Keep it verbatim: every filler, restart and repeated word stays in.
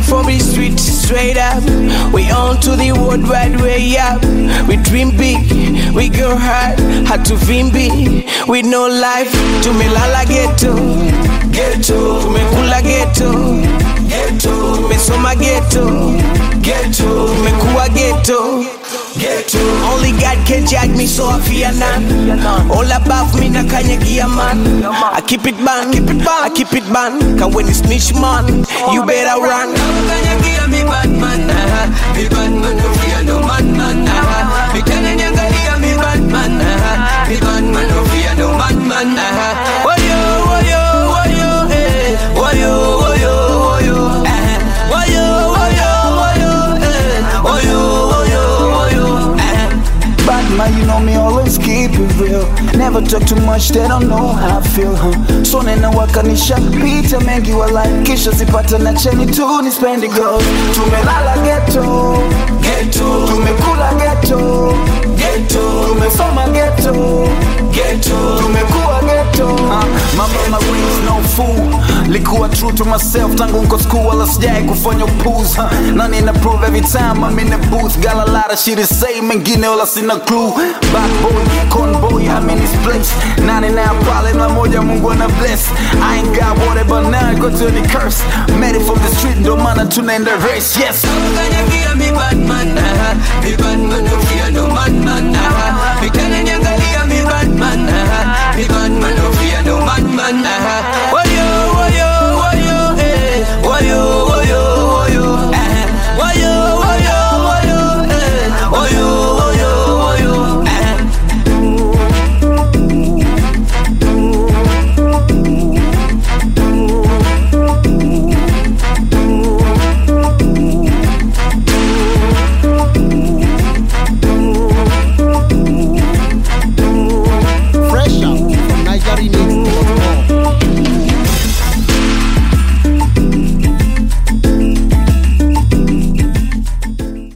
from the street straight up. We on to the world wide way up. We dream big, we go hard, had to vimbi. With no life, tumelala ghetto, ghetto, tumekula ghetto, ghetto, tumesoma ghetto, ghetto, tumekuwa ghetto, ghetto. Only God can judge me, so I fear none. All above me, na kanyagia man. I keep it bang, keep it bang, I keep it bang. Cause when it's snitch man, you better run. Kanyagia me bad man, me bad man, no fear no man man. Me kanyagia me bad man, me bad man, no fear no man man. Woyo, woyo, woyo, eh, woyo, woyo, woyo, eh, woyo, woyo, woyo, eh, woyo, woyo, woyo, eh. Bad man, you know me, always keep it real. Never talk too much, they don't know how I feel, huh? So nena wakanisha pita mengi walai. Kisha zipata na cheni tu ni spendi girls. Tumelala ghetto, ghetto, tumekula ghetto, ghetto, tumesoma ghetto, ghetto, tumekuwa ghetto, huh? My mama raised no fool. Likuwa true to myself tangu nko school wala sijai kufanya upuzi, huh? Na nina prove every time I'm in the booth. Got a lot of shit to say, mengine wala sina clue. Bad boy, con boy, I'm in this place. ninety-nine problem la moja Mungu ana bless. I ain't got water but now I go to the curse. Made it from the street, ndo maana tunaenda race, yes. Kanyagia me bad man, me bad man, no fear no man man.